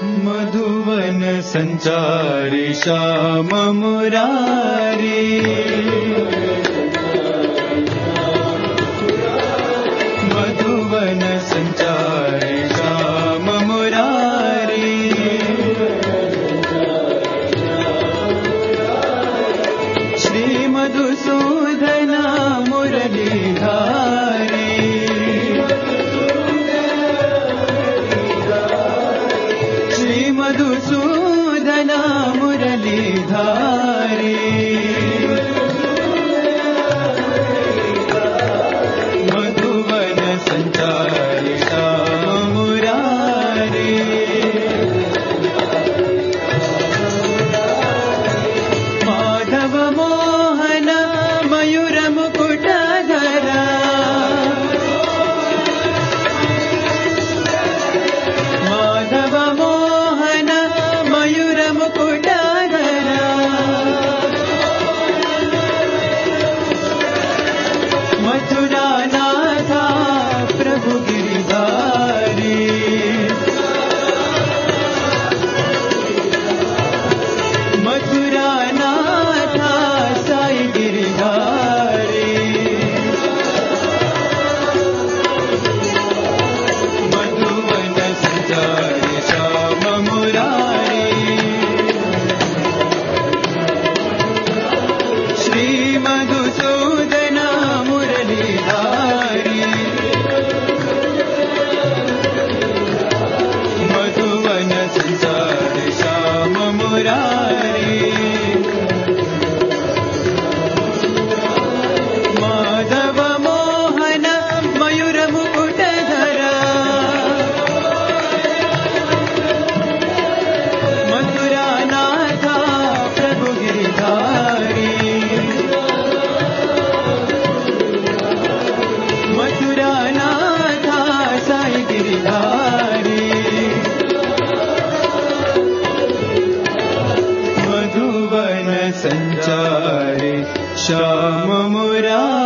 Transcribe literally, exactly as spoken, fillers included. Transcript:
मधुवन संचारी श्याम मुरारी मधुवन संचारी श्याम मुरारी श्री मधुसूदन मुरलीधारी मधुसूदन मुरलीधारी मधुवन संचारी श्याम मुरारी माधव मोहन मयूर मुकुटधरा माधव मथुरानाथा प्रभु गिरिधारी मथुरानाथा साई गिरिधारी मधुवन संचारी श्याम मुरारी श्री मधुसूदन मधुवन संचारी श्याम मुरारी माधव मोहन मयूर मुकुटधरा मथुरानाथा प्रभु गिरिधारी मथुरानाथा साई गिरिधारी मधुवन संचारी श्याम मुरारी।